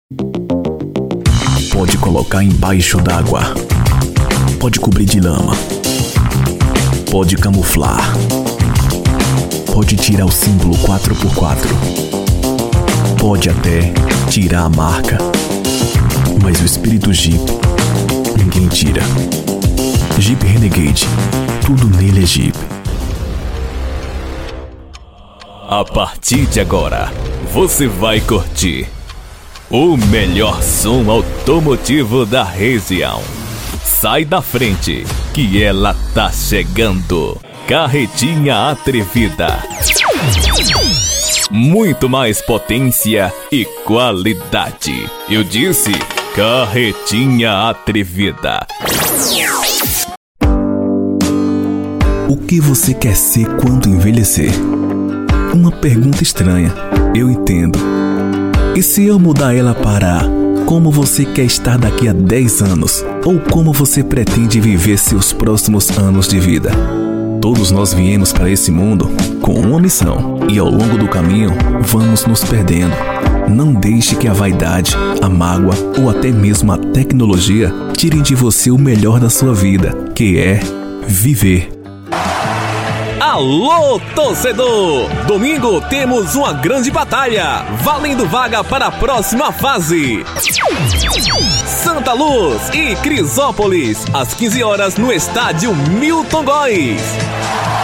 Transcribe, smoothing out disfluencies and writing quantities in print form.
Pode colocar embaixo d'água. Pode cobrir de lama. Pode camuflar. Pode tirar o símbolo 4x4. Pode até tirar a marca. Mas o espírito Jeep, ninguém tira. Jeep Renegade, tudo nele é Jeep. A partir de agora, você vai curtir o melhor som automotivo da região. Sai da frente, que ela tá chegando. Carretinha Atrevida. Muito mais potência e qualidade. Eu disse Carretinha Atrevida. O que você quer ser quando envelhecer? Uma pergunta estranha, eu entendo. E se eu mudar ela para como você quer estar daqui a 10 anos? Ou como você pretende viver seus próximos anos de vida? Todos nós viemos para esse mundo com uma missão. E ao longo do caminho, vamos nos perdendo. Não deixe que a vaidade, a mágoa ou até mesmo a tecnologia tirem de você o melhor da sua vida, que é viver. Alô, torcedor! Domingo temos uma grande batalha, valendo vaga para a próxima fase. Santa Luz e Crisópolis, às 15 horas no estádio Milton Góes.